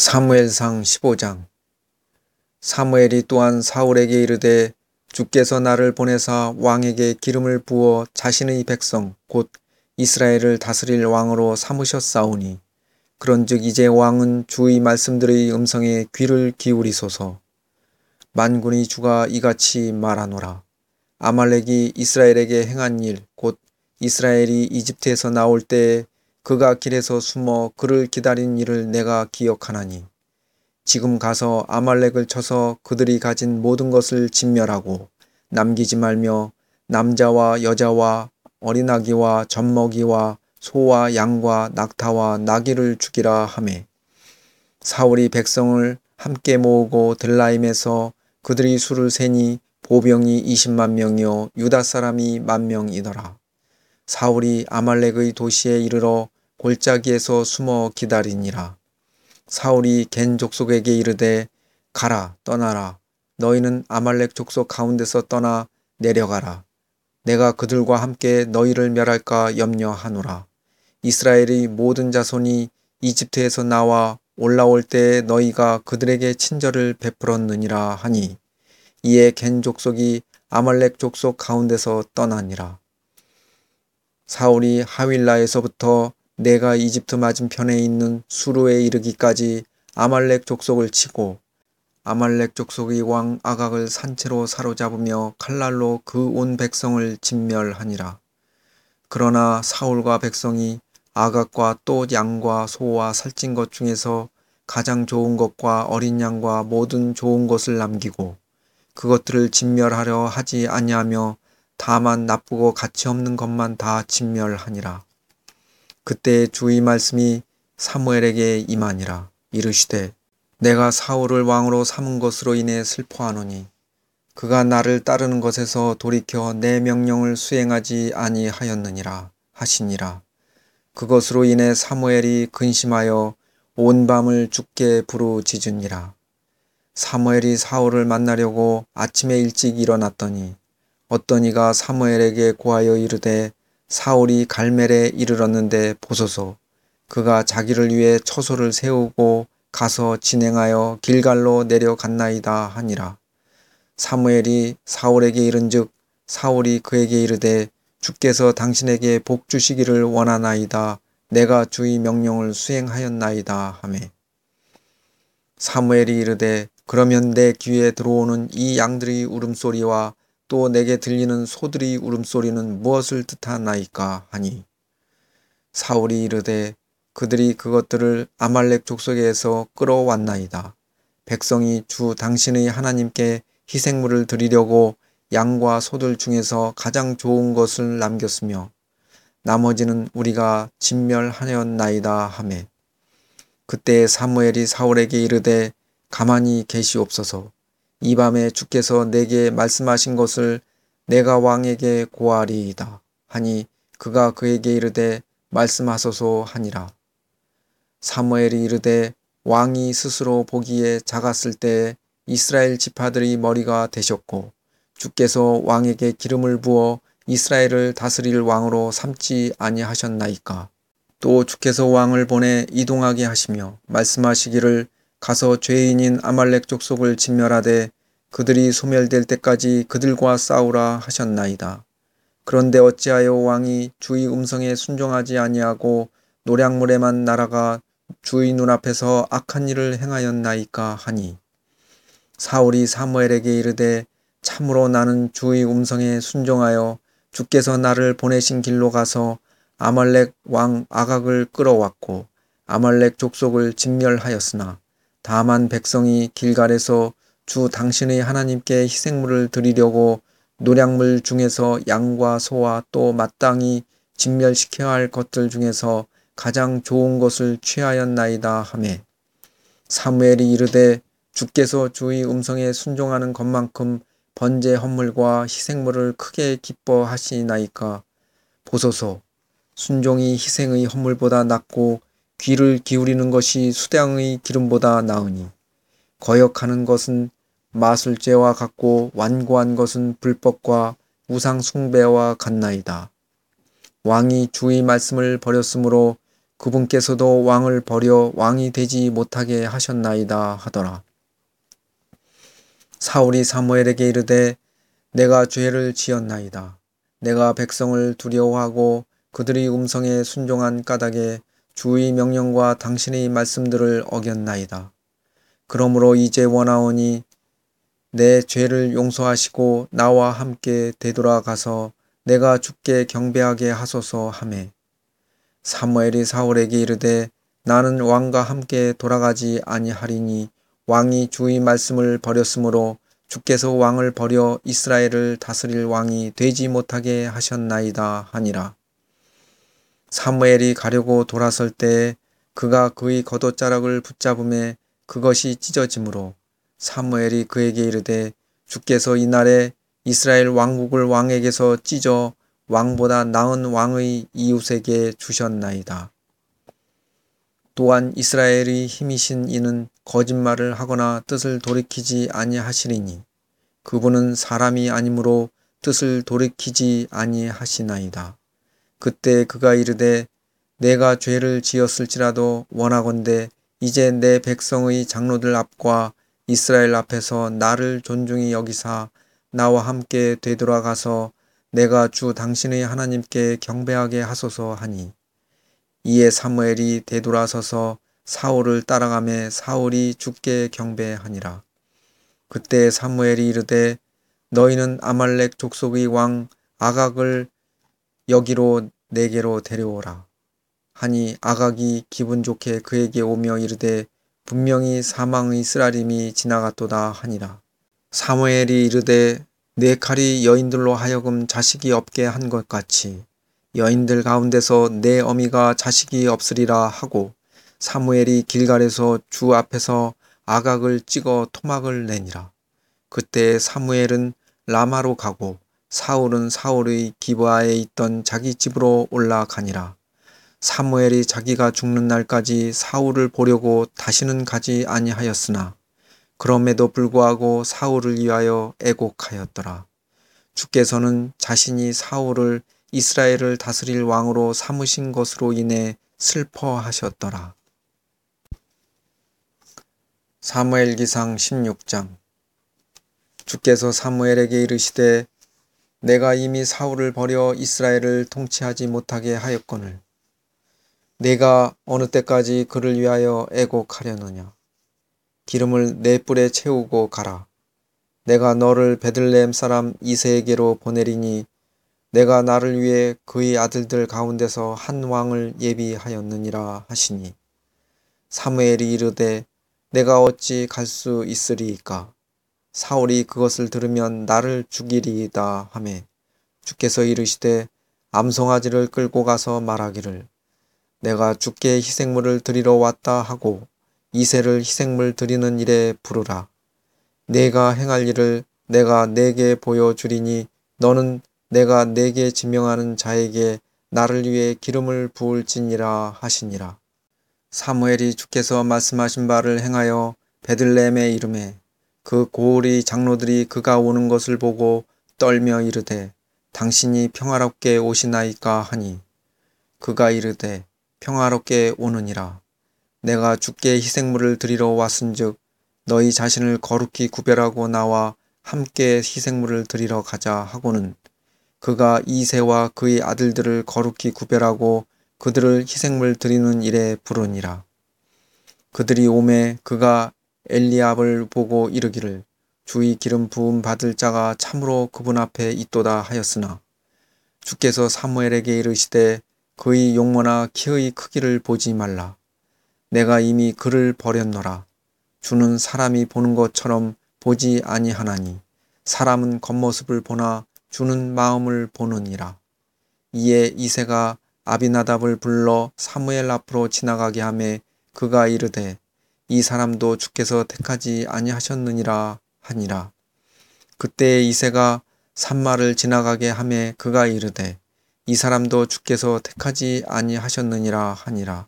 사무엘상 15장. 사무엘이 또한 사울에게 이르되 주께서 나를 보내사 왕에게 기름을 부어 자신의 백성 곧 이스라엘을 다스릴 왕으로 삼으셨사오니 그런즉 이제 왕은 주의 말씀들의 음성에 귀를 기울이소서. 만군의 주가 이같이 말하노라. 아말렉이 이스라엘에게 행한 일 곧 이스라엘이 이집트에서 나올 때에 그가 길에서 숨어 그를 기다린 일을 내가 기억하나니 지금 가서 아말렉을 쳐서 그들이 가진 모든 것을 진멸하고 남기지 말며 남자와 여자와 어린아기와 젖먹이와 소와 양과 낙타와 나귀를 죽이라 하매 사울이 백성을 함께 모으고 들라임에서 그들이 수를 세니 보병이 20만 명이요 유다 사람이 10,000명이더라. 사울이 아말렉의 도시에 이르러 골짜기에서 숨어 기다리니라. 사울이 겐 족속에게 이르되 가라 떠나라. 너희는 아말렉 족속 가운데서 떠나 내려가라. 내가 그들과 함께 너희를 멸할까 염려하노라. 이스라엘의 모든 자손이 이집트에서 나와 올라올 때에 너희가 그들에게 친절을 베풀었느니라 하니 이에 겐 족속이 아말렉 족속 가운데서 떠나니라. 사울이 하윌라에서부터 내가 이집트 맞은편에 있는 수르에 이르기까지 아말렉 족속을 치고 아말렉 족속의 왕 아각을 산채로 사로잡으며 칼날로 그 온 백성을 진멸하니라. 그러나 사울과 백성이 아각과 또 양과 소와 살찐 것 중에서 가장 좋은 것과 어린 양과 모든 좋은 것을 남기고 그것들을 진멸하려 하지 아니하며 다만 나쁘고 가치 없는 것만 다 진멸하니라. 그때 주의 말씀이 사무엘에게 임하니라. 이르시되 내가 사울을 왕으로 삼은 것으로 인해 슬퍼하노니 그가 나를 따르는 것에서 돌이켜 내 명령을 수행하지 아니하였느니라 하시니라. 그것으로 인해 사무엘이 근심하여 온 밤을 주께 부르짖으니라. 사무엘이 사울을 만나려고 아침에 일찍 일어났더니 어떤 이가 사무엘에게 고하여 이르되 사울이 갈멜에 이르렀는데 보소서. 그가 자기를 위해 처소를 세우고 가서 진행하여 길갈로 내려갔나이다 하니라. 사무엘이 사울에게 이른즉 사울이 그에게 이르되 주께서 당신에게 복 주시기를 원하나이다. 내가 주의 명령을 수행하였나이다 하매 사무엘이 이르되 그러면 내 귀에 들어오는 이 양들의 울음소리와 또 내게 들리는 소들의 울음소리는 무엇을 뜻하나이까 하니 사울이 이르되 그들이 그것들을 아말렉 족속에서 끌어왔나이다. 백성이 주 당신의 하나님께 희생물을 드리려고 양과 소들 중에서 가장 좋은 것을 남겼으며 나머지는 우리가 진멸하였나이다 하매 그때 사무엘이 사울에게 이르되 가만히 계시옵소서. 이 밤에 주께서 내게 말씀하신 것을 내가 왕에게 고하리이다 하니 그가 그에게 이르되 말씀하소서 하니라. 사무엘이 이르되 왕이 스스로 보기에 작았을 때에 이스라엘 지파들의 머리가 되셨고 주께서 왕에게 기름을 부어 이스라엘을 다스릴 왕으로 삼지 아니하셨나이까. 또 주께서 왕을 보내 이동하게 하시며 말씀하시기를 가서 죄인인 아말렉 족속을 진멸하되 그들이 소멸될 때까지 그들과 싸우라 하셨나이다. 그런데 어찌하여 왕이 주의 음성에 순종하지 아니하고 노략물에만 날아가 주의 눈앞에서 악한 일을 행하였나이까 하니 사울이 사무엘에게 이르되 참으로 나는 주의 음성에 순종하여 주께서 나를 보내신 길로 가서 아말렉 왕 아각을 끌어왔고 아말렉 족속을 진멸하였으나 다만 백성이 길갈에서 주 당신의 하나님께 희생물을 드리려고 노략물 중에서 양과 소와 또 마땅히 진멸시켜야 할 것들 중에서 가장 좋은 것을 취하였나이다 하매 사무엘이 이르되 주께서 주의 음성에 순종하는 것만큼 번제 헌물과 희생물을 크게 기뻐하시나이까. 보소서. 순종이 희생의 헌물보다 낫고 귀를 기울이는 것이 수량의 기름보다 나으니 거역하는 것은 마술죄와 같고 완고한 것은 불법과 우상 숭배와 같나이다. 왕이 주의 말씀을 버렸으므로 그분께서도 왕을 버려 왕이 되지 못하게 하셨나이다 하더라. 사울이 사무엘에게 이르되 내가 죄를 지었나이다. 내가 백성을 두려워하고 그들의 음성에 순종한 까닭에 주의 명령과 당신의 말씀들을 어겼나이다. 그러므로 이제 원하오니 내 죄를 용서하시고 나와 함께 되돌아가서 내가 주께 경배하게 하소서 하매 사무엘이 사울에게 이르되 나는 왕과 함께 돌아가지 아니하리니 왕이 주의 말씀을 버렸으므로 주께서 왕을 버려 이스라엘을 다스릴 왕이 되지 못하게 하셨나이다 하니라. 사무엘이 가려고 돌아설 때에 그가 그의 겉옷자락을 붙잡음에 그것이 찢어지므로 사무엘이 그에게 이르되 주께서 이날에 이스라엘 왕국을 왕에게서 찢어 왕보다 나은 왕의 이웃에게 주셨나이다. 또한 이스라엘의 힘이신 이는 거짓말을 하거나 뜻을 돌이키지 아니하시리니 그분은 사람이 아니므로 뜻을 돌이키지 아니하시나이다. 그때 그가 이르되 내가 죄를 지었을지라도 원하건대 이제 내 백성의 장로들 앞과 이스라엘 앞에서 나를 존중히 여기사 나와 함께 되돌아가서 내가 주 당신의 하나님께 경배하게 하소서 하니 이에 사무엘이 되돌아서서 사울을 따라가매 사울이 주께 경배하니라. 그때 사무엘이 이르되 너희는 아말렉 족속의 왕 아각을 여기로 내게로 데려오라 하니 아각이 기분 좋게 그에게 오며 이르되 분명히 사망의 쓰라림이 지나갔도다 하니라. 사무엘이 이르되 내 칼이 여인들로 하여금 자식이 없게 한 것 같이 여인들 가운데서 내 어미가 자식이 없으리라 하고 사무엘이 길갈에서 주 앞에서 아각을 찍어 토막을 내니라. 그때 사무엘은 라마로 가고 사울은 사울의 기브아에 있던 자기 집으로 올라가니라. 사무엘이 자기가 죽는 날까지 사울을 보려고 다시는 가지 아니하였으나 그럼에도 불구하고 사울을 위하여 애곡하였더라. 주께서는 자신이 사울을 이스라엘을 다스릴 왕으로 삼으신 것으로 인해 슬퍼하셨더라. 사무엘기상 16장. 주께서 사무엘에게 이르시되 내가 이미 사울을 버려 이스라엘을 통치하지 못하게 하였거늘 내가 어느 때까지 그를 위하여 애곡하려느냐. 기름을 내 뿔에 채우고 가라. 내가 너를 베들레헴 사람 이새에게로 보내리니 내가 나를 위해 그의 아들들 가운데서 한 왕을 예비하였느니라 하시니 사무엘이 이르되 내가 어찌 갈 수 있으리이까. 사울이 그것을 들으면 나를 죽이리이다 하매 주께서 이르시되 암송아지를 끌고 가서 말하기를 내가 주께 희생물을 드리러 왔다 하고 이새를 희생물 드리는 일에 부르라. 내가 행할 일을 내가 네게 보여주리니 너는 내가 네게 지명하는 자에게 나를 위해 기름을 부을지니라 하시니라. 사무엘이 주께서 말씀하신 바를 행하여 베들레헴에 이르매 그 고을의 장로들이 그가 오는 것을 보고 떨며 이르되 당신이 평화롭게 오시나이까 하니 그가 이르되 평화롭게 오느니라. 내가 주께 희생물을 드리러 왔은즉 너희 자신을 거룩히 구별하고 나와 함께 희생물을 드리러 가자 하고는 그가 이새와 그의 아들들을 거룩히 구별하고 그들을 희생물 드리는 일에 부르니라. 그들이 오매 그가 엘리압을 보고 이르기를 주의 기름 부음 받을 자가 참으로 그분 앞에 있도다 하였으나 주께서 사무엘에게 이르시되 그의 용모나 키의 크기를 보지 말라. 내가 이미 그를 버렸노라. 주는 사람이 보는 것처럼 보지 아니하나니 사람은 겉모습을 보나 주는 마음을 보느니라. 이에 이새가 아비나답을 불러 사무엘 앞으로 지나가게 하매 그가 이르되 이 사람도 주께서 택하지 아니하셨느니라 하니라. 그때 이새가 산마를 지나가게 하매 그가 이르되 이 사람도 주께서 택하지 아니하셨느니라 하니라.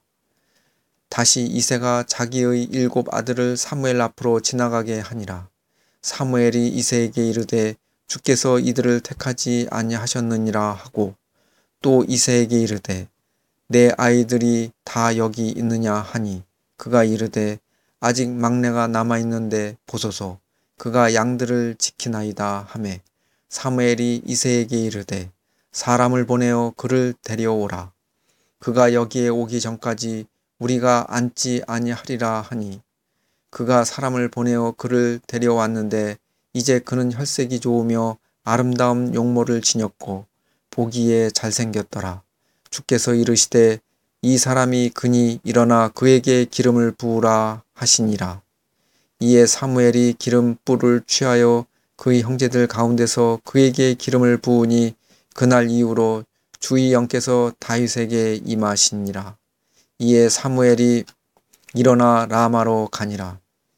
다시 이새가 자기의 7 아들을 사무엘 앞으로 지나가게 하니라. 사무엘이 이새에게 이르되 주께서 이들을 택하지 아니하셨느니라 하고 또 이새에게 이르되 내 아이들이 다 여기 있느냐 하니 그가 이르되 아직 막내가 남아있는데 보소서 그가 양들을 지키나이다 하매 사무엘이 이새에게 이르되 사람을 보내어 그를 데려오라. 그가 여기에 오기 전까지 우리가 앉지 아니하리라 하니 그가 사람을 보내어 그를 데려왔는데 이제 그는 혈색이 좋으며 아름다운 용모를 지녔고 보기에 잘생겼더라. 주께서 이르시되 이 사람이 그니 일어나 그에게 기름을 부으라 하시니라. 이에 사무엘이 기름 뿔을 취하여 그의 형제들 가운데서 그에게 기름을 부으니 그날 이후로 주의 영께서 다윗에게 임하시니라. 이에 사무엘이 일어나 라마로 가니라.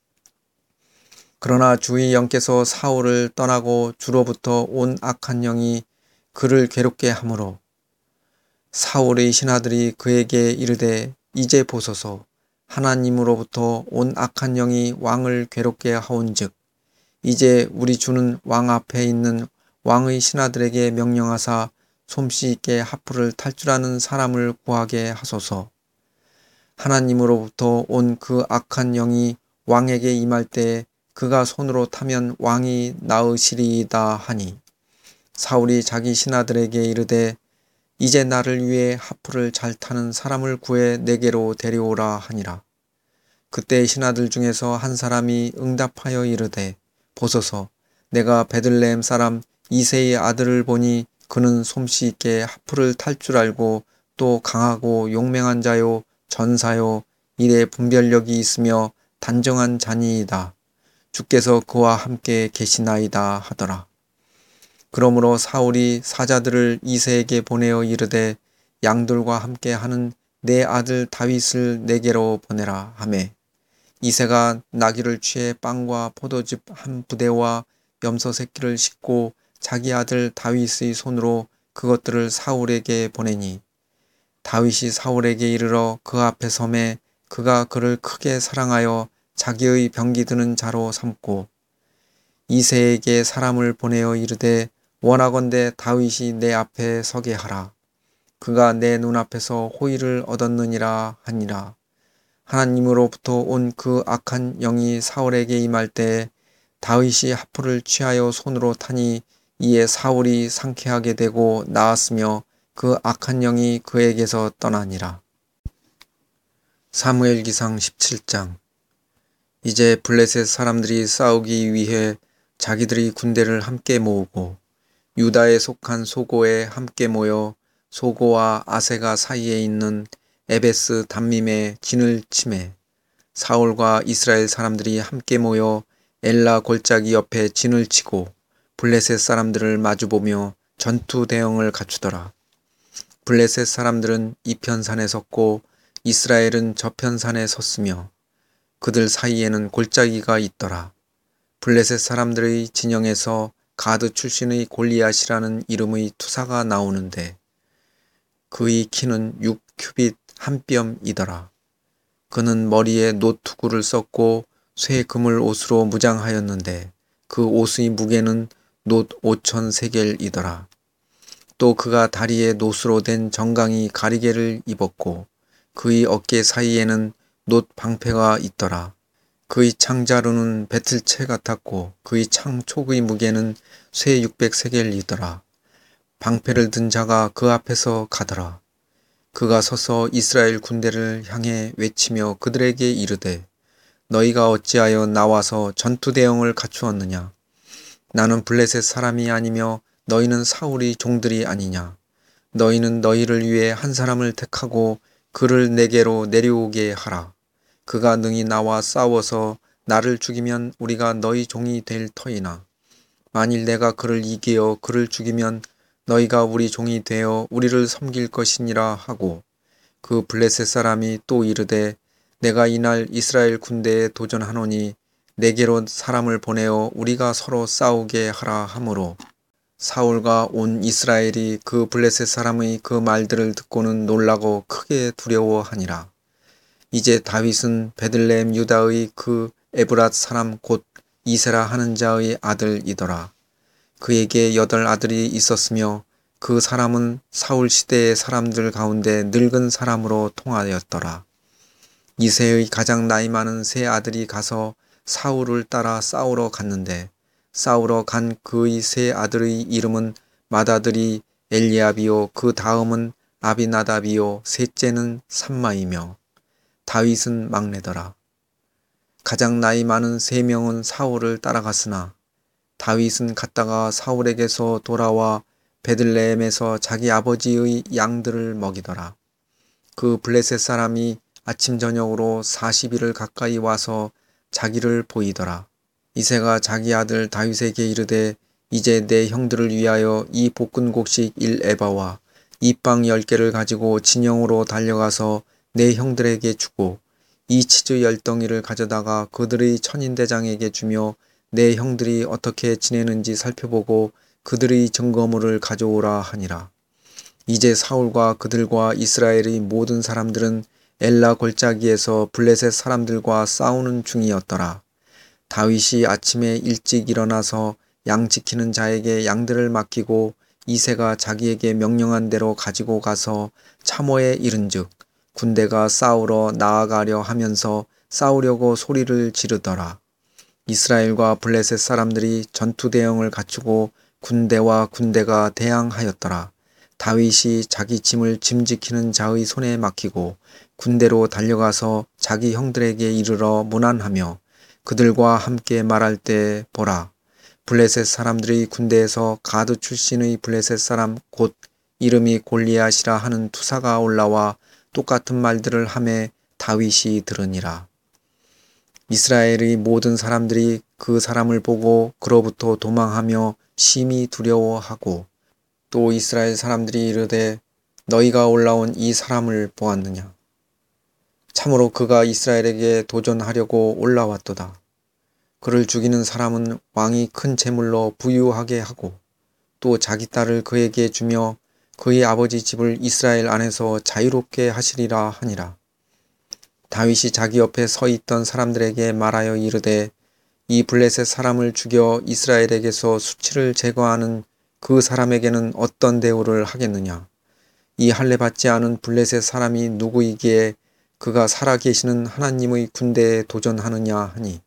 그러나 주의 영께서 사울을 떠나고 주로부터 온 악한 영이 그를 괴롭게 하므로 사울의 신하들이 그에게 이르되 이제 보소서 하나님으로부터 온 악한 영이 왕을 괴롭게 하온즉 이제 우리 주는 왕 앞에 있는 왕의 신하들에게 명령하사 솜씨 있게 하프를 탈 줄 아는 사람을 구하게 하소서. 하나님으로부터 온 그 악한 영이 왕에게 임할 때에 그가 손으로 타면 왕이 나으시리이다 하니 사울이 자기 신하들에게 이르되 이제 나를 위해 하프를 잘 타는 사람을 구해 내게로 데려오라 하니라. 그때 신하들 중에서 한 사람이 응답하여 이르되 보소서 내가 베들레헴 사람 이새의 아들을 보니 그는 솜씨 있게 하프를 탈 줄 알고 또 강하고 용맹한 자요 전사요 일에 분별력이 있으며 단정한 자니이다. 주께서 그와 함께 계시나이다 하더라. 그러므로 사울이 사자들을 이새에게 보내어 이르되 양들과 함께 하는 내 아들 다윗을 내게로 보내라 하매 이새가 나귀를 취해 빵과 포도즙 한 부대와 염소 새끼를 싣고 자기 아들 다윗의 손으로 그것들을 사울에게 보내니 다윗이 사울에게 이르러 그 앞에 서매 그가 그를 크게 사랑하여 자기의 병기 드는 자로 삼고 이새에게 사람을 보내어 이르되 원하건대 다윗이 내 앞에 서게 하라. 그가 내 눈앞에서 호의를 얻었느니라 하니라. 하나님으로부터 온 그 악한 영이 사울에게 임할 때 다윗이 하프를 취하여 손으로 타니 이에 사울이 상쾌하게 되고 나았으며 그 악한 영이 그에게서 떠나니라. 사무엘기상 17장. 이제 블레셋 사람들이 싸우기 위해 자기들이 군대를 함께 모으고 유다에 속한 소고에 함께 모여 소고와 아세가 사이에 있는 에베스 담밈에 진을 치매 사울과 이스라엘 사람들이 함께 모여 엘라 골짜기 옆에 진을 치고 블레셋 사람들을 마주보며 전투 대응을 갖추더라. 블레셋 사람들은 이편산에 섰고 이스라엘은 저편산에 섰으며 그들 사이에는 골짜기가 있더라. 블레셋 사람들의 진영에서 가드 출신의 골리앗이라는 이름의 투사가 나오는데 그의 키는 6큐빗 한 뼘이더라. 그는 머리에 노투구를 썼고 쇠 그물 옷으로 무장하였는데 그 옷의 무게는 놋 5천 세겔이더라. 또 그가 다리에 놋으로 된 정강이 가리개를 입었고 그의 어깨 사이에는 놋 방패가 있더라. 그의 창자루는 배틀채 같았고 그의 창촉의 무게는 쇠 600세겔이더라. 방패를 든 자가 그 앞에서 가더라. 그가 서서 이스라엘 군대를 향해 외치며 그들에게 이르되 너희가 어찌하여 나와서 전투 대응을 갖추었느냐. 나는 블레셋 사람이 아니며 너희는 사울의 종들이 아니냐. 너희는 너희를 위해 한 사람을 택하고 그를 내게로 내려오게 하라. 그가 능히 나와 싸워서 나를 죽이면 우리가 너희 종이 될 터이나 만일 내가 그를 이기어 그를 죽이면 너희가 우리 종이 되어 우리를 섬길 것이니라 하고 그 블레셋 사람이 또 이르되 내가 이날 이스라엘 군대에 도전하노니 내게로 사람을 보내어 우리가 서로 싸우게 하라 하므로 사울과 온 이스라엘이 그 블레셋 사람의 그 말들을 듣고는 놀라고 크게 두려워하니라. 이제 다윗은 베들레헴 유다의 그 에브랏 사람 곧 이세라 하는 자의 아들이더라. 그에게 8 아들이 있었으며 그 사람은 사울 시대의 사람들 가운데 늙은 사람으로 통하였더라. 이새의 가장 나이 많은 세 아들이 가서 사울을 따라 싸우러 갔는데 싸우러 간 그의 세 아들의 이름은 맏아들이 엘리압이요 그 다음은 아비나답이요 셋째는 삼마이며 다윗은 막내더라. 가장 나이 많은 세 명은 사울을 따라갔으나 다윗은 갔다가 사울에게서 돌아와 베들레헴에서 자기 아버지의 양들을 먹이더라. 그 블레셋 사람이 아침 저녁으로 40일을 가까이 와서 자기를 보이더라. 이새가 자기 아들 다윗에게 이르되 이제 내 형들을 위하여 이 볶은곡식 1에바와 이 빵 10개를 가지고 진영으로 달려가서 내 형들에게 주고 이 치즈 10덩이를 가져다가 그들의 천인대장에게 주며 내 형들이 어떻게 지내는지 살펴보고 그들의 증거물을 가져오라 하니라. 이제 사울과 그들과 이스라엘의 모든 사람들은 엘라 골짜기에서 블레셋 사람들과 싸우는 중이었더라. 다윗이 아침에 일찍 일어나서 양 지키는 자에게 양들을 맡기고 이새가 자기에게 명령한 대로 가지고 가서 참호에 이른즉 군대가 싸우러 나아가려 하면서 싸우려고 소리를 지르더라. 이스라엘과 블레셋 사람들이 전투 대형을 갖추고 군대와 군대가 대항하였더라. 다윗이 자기 짐을 짐지키는 자의 손에 맡기고 군대로 달려가서 자기 형들에게 이르러 문안하며 그들과 함께 말할 때 보라. 블레셋 사람들의 군대에서 가드 출신의 블레셋 사람 곧 이름이 골리앗이라 하는 투사가 올라와 똑같은 말들을 하매 다윗이 들으니라. 이스라엘의 모든 사람들이 그 사람을 보고 그로부터 도망하며 심히 두려워하고 또 이스라엘 사람들이 이르되 너희가 올라온 이 사람을 보았느냐. 참으로 그가 이스라엘에게 도전하려고 올라왔도다. 그를 죽이는 사람은 왕이 큰 재물로 부유하게 하고 또 자기 딸을 그에게 주며 그의 아버지 집을 이스라엘 안에서 자유롭게 하시리라 하니라. 다윗이 자기 옆에 서 있던 사람들에게 말하여 이르되 이 블레셋 사람을 죽여 이스라엘에게서 수치를 제거하는 그 사람에게는 어떤 대우를 하겠느냐. 이 할례 받지 않은 블레셋 사람이 누구이기에 그가 살아계시는 하나님의 군대에 도전하느냐 하니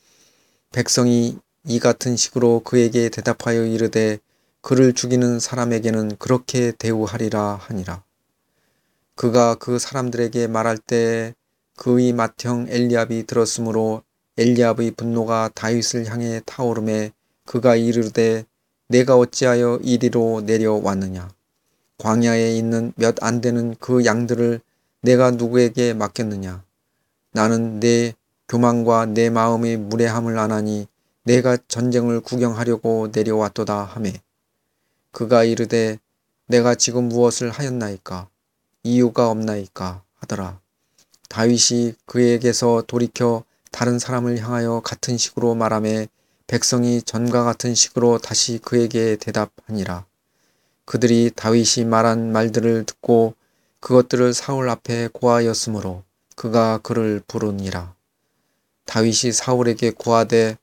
백성이 이 같은 식으로 그에게 대답하여 이르되 그를 죽이는 사람에게는 그렇게 대우하리라 하니라. 그가 그 사람들에게 말할 때 그의 맏형 엘리압이 들었으므로 엘리압의 분노가 다윗을 향해 타오르매 그가 이르되 내가 어찌하여 이리로 내려왔느냐. 광야에 있는 몇 안 되는 그 양들을 내가 누구에게 맡겼느냐. 나는 내 교만과 내 마음의 무례함을 아나니 내가 전쟁을 구경하려고 내려왔도다 하매 그가 이르되 내가 지금 무엇을 하였나이까. 이유가 없나이까 하더라. 다윗이 그에게서 돌이켜 다른 사람을 향하여 같은 식으로 말하매 백성이 전과 같은 식으로 다시 그에게 대답하니라. 그들이 다윗이 말한 말들을 듣고 그것들을 사울 앞에 고하였으므로 그가 그를 부르니라. 다윗이 사울에게 고하되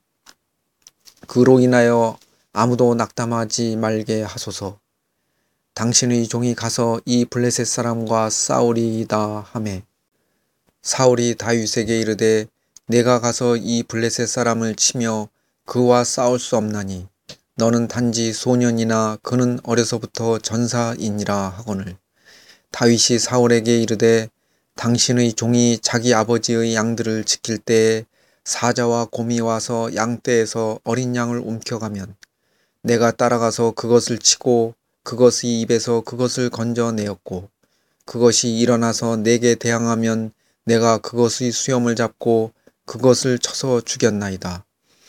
그로 인하여 아무도 낙담하지 말게 하소서. 당신의 종이 가서 이 블레셋 사람과 싸우리이다 하매 사울이 다윗에게 이르되 내가 가서 이 블레셋 사람을 치며 그와 싸울 수 없나니 너는 단지 소년이나 그는 어려서부터 전사이니라 하거늘. 다윗이 사울에게 이르되 당신의 종이 자기 아버지의 양들을 지킬 때에 사자와 곰이 와서 양떼에서 어린 양을 움켜가면 내가 따라가서 그것을 치고 그것의 입에서 그것을 건져내었고 그것이 일어나서 내게 대항하면 내가 그것의 수염을 잡고 그것을 쳐서 죽였나이다.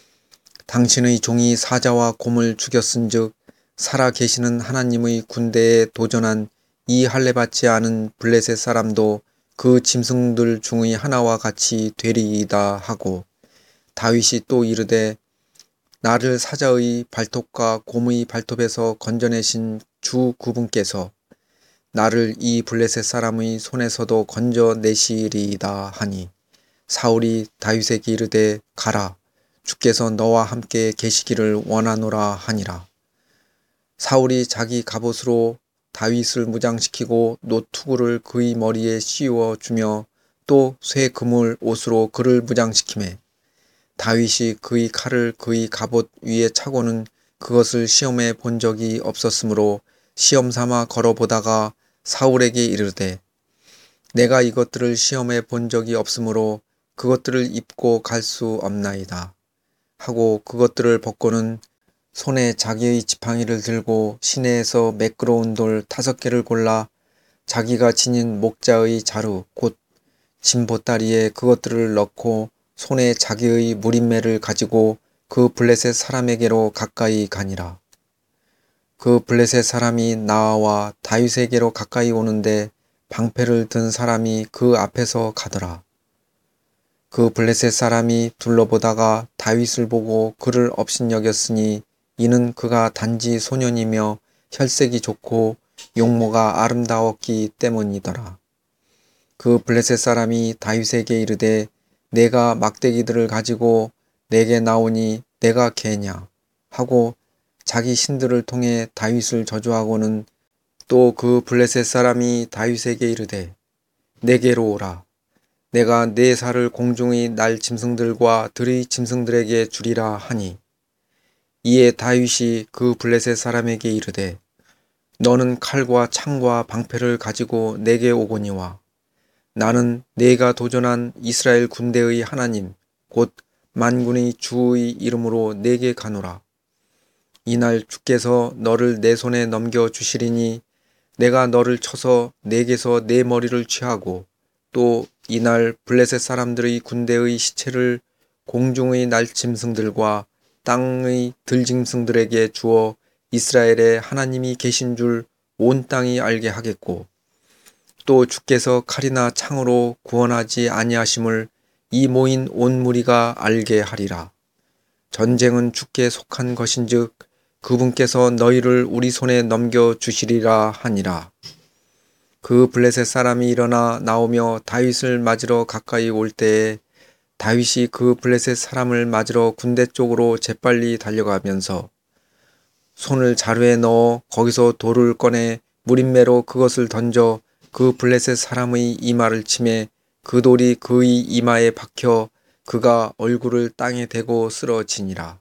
당신의 종이 사자와 곰을 죽였은즉 살아 계시는 하나님의 군대에 도전한 이 할례 받지 않은 블레셋 사람도 그 짐승들 중의 하나와 같이 되리이다 하고 다윗이 또 이르되 나를 사자의 발톱과 곰의 발톱에서 건져내신 주 그분께서 나를 이 블레셋 사람의 손에서도 건져내시리이다 하니 사울이 다윗에게 이르되 가라 주께서 너와 함께 계시기를 원하노라 하니라. 사울이 자기 갑옷으로 다윗을 무장시키고 노투구를 그의 머리에 씌워 주며 또 쇠 그물 옷으로 그를 무장시키매 다윗이 그의 칼을 그의 갑옷 위에 차고는 그것을 시험해 본 적이 없었으므로 시험 삼아 걸어보다가 사울에게 이르되 내가 이것들을 시험해 본 적이 없으므로 그것들을 입고 갈 수 없나이다 하고 그것들을 벗고는 손에 자기의 지팡이를 들고 시내에서 매끄러운 돌 5개를 골라 자기가 지닌 목자의 자루 곧 진보다리에 그것들을 넣고 손에 자기의 무림매를 가지고 그 블레셋 사람에게로 가까이 가니라. 그 블레셋 사람이 나아와 다윗에게로 가까이 오는데 방패를 든 사람이 그 앞에서 가더라. 그 블레셋 사람이 둘러보다가 다윗을 보고 그를 업신여겼으니 이는 그가 단지 소년이며 혈색이 좋고 용모가 아름다웠기 때문이더라. 그 블레셋 사람이 다윗에게 이르되 내가 막대기들을 가지고 내게 나오니 내가 개냐 하고 자기 신들을 통해 다윗을 저주하고는 또 그 블레셋 사람이 다윗에게 이르되 내게로 오라. 내가 네 살을 공중의 날 짐승들과 들의 짐승들에게 주리라 하니 이에 다윗이 그 블레셋 사람에게 이르되 너는 칼과 창과 방패를 가지고 내게 오거니와 나는 네가 도전한 이스라엘 군대의 하나님 곧 만군의 주의 이름으로 내게 가노라. 이날 주께서 너를 내 손에 넘겨주시리니 내가 너를 쳐서 내게서 내 머리를 취하고 또 이날 블레셋 사람들의 군대의 시체를 공중의 날짐승들과 땅의 들짐승들에게 주어 이스라엘에 하나님이 계신 줄 온 땅이 알게 하겠고 또 주께서 칼이나 창으로 구원하지 아니하심을 이 모인 온 무리가 알게 하리라. 전쟁은 주께 속한 것인즉 그분께서 너희를 우리 손에 넘겨주시리라 하니라. 그 블레셋 사람이 일어나 나오며 다윗을 맞으러 가까이 올 때에 다윗이 그 블레셋 사람을 맞으러 군대 쪽으로 재빨리 달려가면서 손을 자루에 넣어 거기서 돌을 꺼내 무림매로 그것을 던져 그 블레셋 사람의 이마를 치매 그 돌이 그의 이마에 박혀 그가 얼굴을 땅에 대고 쓰러지니라.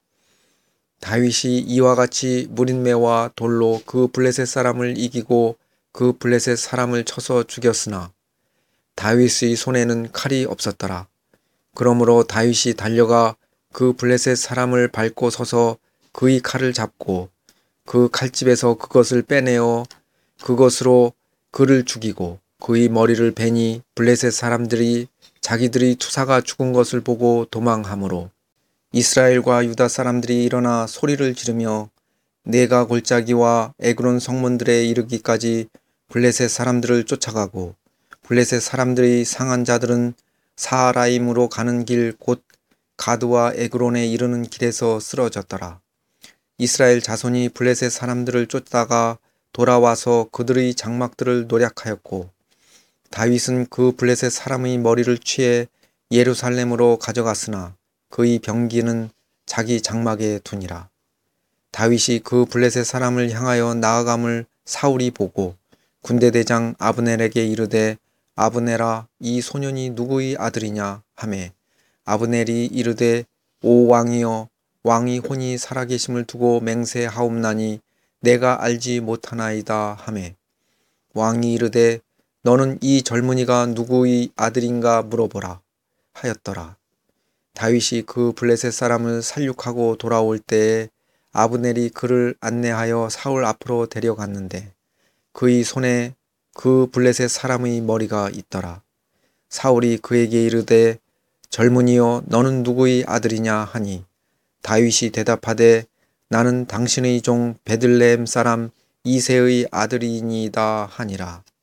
다윗이 이와 같이 무림매와 돌로 그 블레셋 사람을 이기고 그 블레셋 사람을 쳐서 죽였으나 다윗의 손에는 칼이 없었더라. 그러므로 다윗이 달려가 그 블레셋 사람을 밟고 서서 그의 칼을 잡고 그 칼집에서 그것을 빼내어 그것으로 그를 죽이고 그의 머리를 베니 블레셋 사람들이 자기들의 투사가 죽은 것을 보고 도망하므로 이스라엘과 유다 사람들이 일어나 소리를 지르며 네가 골짜기와 에그론 성문들에 이르기까지 블레셋 사람들을 쫓아가고 블레셋 사람들의 상한 자들은 사하라임으로 가는 길 곧 가드와 에그론에 이르는 길에서 쓰러졌더라. 이스라엘 자손이 블레셋 사람들을 쫓다가 돌아와서 그들의 장막들을 노략하였고 다윗은 그 블레셋 사람의 머리를 취해 예루살렘으로 가져갔으나 그의 병기는 자기 장막에 두니라. 다윗이 그 블레셋 사람을 향하여 나아감을 사울이 보고 군대대장 아브넬에게 이르되 아브넬아 이 소년이 누구의 아들이냐 하매 아브넬이 이르되 오 왕이여 왕이 혼이 살아계심을 두고 맹세하옵나니 내가 알지 못하나이다 하매 왕이 이르되 너는 이 젊은이가 누구의 아들인가 물어보라 하였더라. 다윗이 그 블레셋 사람을 살육하고 돌아올 때에 아브넬이 그를 안내하여 사울 앞으로 데려갔는데 그의 손에 그 블레셋 사람의 머리가 있더라. 사울이 그에게 이르되 젊은이여 너는 누구의 아들이냐 하니 다윗이 대답하되 나는 당신의 종 베들레헴 사람 이새의 아들이니이다 하니라.